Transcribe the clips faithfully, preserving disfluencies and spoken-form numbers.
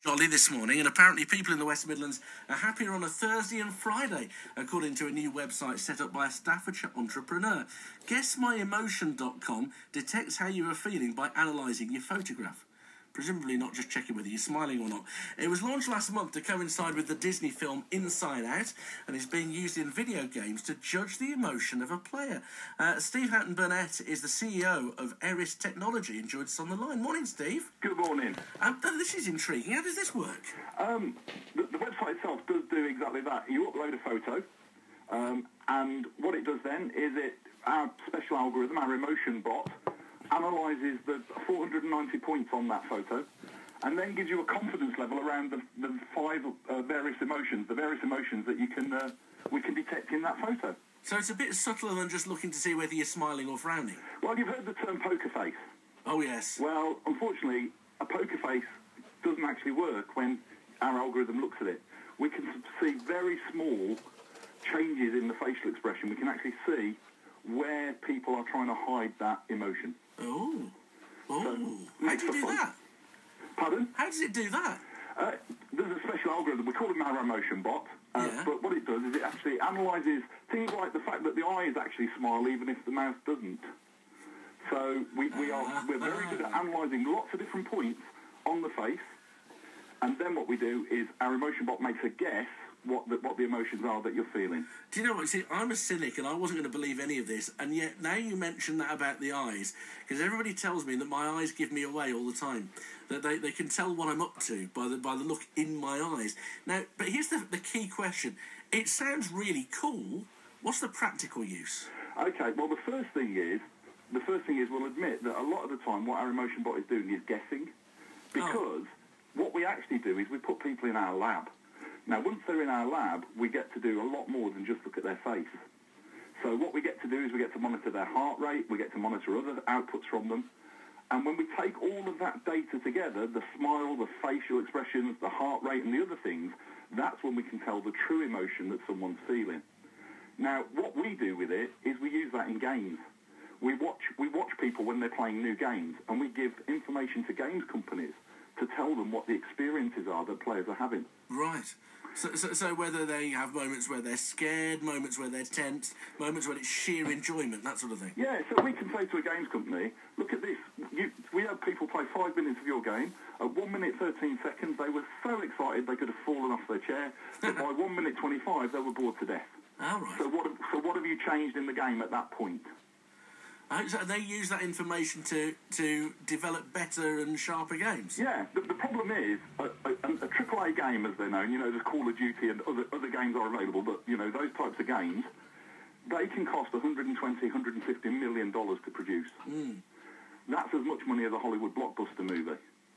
Jolly this morning, and apparently people in the West Midlands are happier on a Thursday and Friday, according to a new website set up by a Staffordshire entrepreneur. Guess My Emotion dot com detects how you are feeling by analysing your photograph. Presumably not just checking whether you're smiling or not. It was launched last month to coincide with the Disney film Inside Out and is being used in video games to judge the emotion of a player. Uh, Steve Hatton-Burnett is the C E O of Eris Technology and joins us on the line. Morning, Steve. Good morning. Um, this is intriguing. How does this work? Um, the, the website itself does do exactly that. You upload a photo, um, and what it does then is it our special algorithm, our emotion bot, analyses the four hundred ninety points on that photo and then gives you a confidence level around the, the five uh, various emotions, the various emotions that you can uh, we can detect in that photo. So it's a bit subtler than just looking to see whether you're smiling or frowning. Well, you've heard the term poker face. Oh, yes. Well, unfortunately, a poker face doesn't actually work when our algorithm looks at it. We can see very small changes in the facial expression. We can actually see where people are trying to hide that emotion. Oh. Oh. So, How do you do fun. that? Pardon? How does it do that? Uh, there's a special algorithm. We call it our emotion bot. Uh, Yeah. But what it does is it actually analyses things like the fact that the eyes actually smile even if the mouth doesn't. So we, we are, we're very good at analysing lots of different points on the face. And then what we do is our emotion bot makes a guess what the, what the emotions are that you're feeling. Do you know what? See, I'm a cynic and I wasn't going to believe any of this. And yet now you mention that about the eyes, because everybody tells me that my eyes give me away all the time. That they, they can tell what I'm up to by the by the look in my eyes. Now, but here's the, the key question. It sounds really cool. What's the practical use? Okay, well, the first thing is, the first thing is we'll admit that a lot of the time what our emotion bot is doing is guessing. Because Oh. what we actually do is we put people in our lab. Now, once they're in our lab, we get to do a lot more than just look at their face. So what we get to do is we get to monitor their heart rate, we get to monitor other outputs from them, and when we take all of that data together, the smile, the facial expressions, the heart rate, and the other things, that's when we can tell the true emotion that someone's feeling. Now, what we do with it is we use that in games. We watch, we watch people when they're playing new games, and we give information to games companies to tell them what the experiences are that players are having. Right. So, so, so whether they have moments where they're scared, moments where they're tense, moments when it's sheer enjoyment, that sort of thing. Yeah, so we can say to a games company, look at this. You, we had people play five minutes of your game. At one minute thirteen seconds, they were so excited they could have fallen off their chair. But by one minute twenty-five, they were bored to death. All right. So what, so what have you changed in the game at that point? Oh, so they use that information to, to develop better and sharper games? Yeah, the, the problem is, a, a, a triple A game, as they're known, you know, there's Call of Duty and other, other games are available, but, you know, those types of games, they can cost one hundred twenty, one hundred fifty million dollars to produce. Mm. That's as much money as a Hollywood blockbuster movie.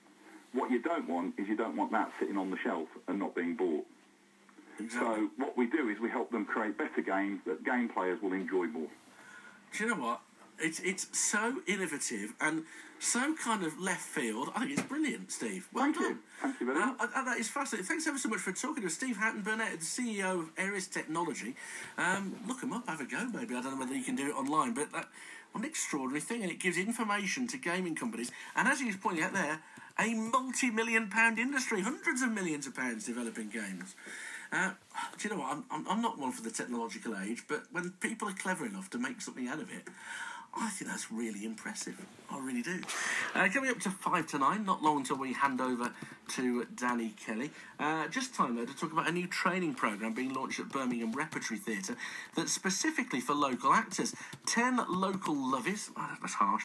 What you don't want is you don't want that sitting on the shelf and not being bought. Exactly. So what we do is we help them create better games that game players will enjoy more. Do you know what? It's it's so innovative and so kind of left field. I think it's brilliant, Steve. Well Thank done. you. Thank you very Uh, much. uh, that is fascinating. Thanks ever so much for talking to us. Steve Hatton-Burnett, the C E O of Eris Technology. Um, look them up, have a go, maybe. I don't know whether you can do it online, but that, what an extraordinary thing. And it gives information to gaming companies. And as you pointed out there, a multi-million pound industry, hundreds of millions of pounds developing games. Uh, do you know what? I'm, I'm, I'm not one for the technological age, but when people are clever enough to make something out of it, I think that's really impressive. I really do. Uh, coming up to five to nine, not long until we hand over to Danny Kelly. Uh, just time, though, to talk about a new training programme being launched at Birmingham Repertory Theatre that's specifically for local actors. Ten local lovies, oh, that's harsh,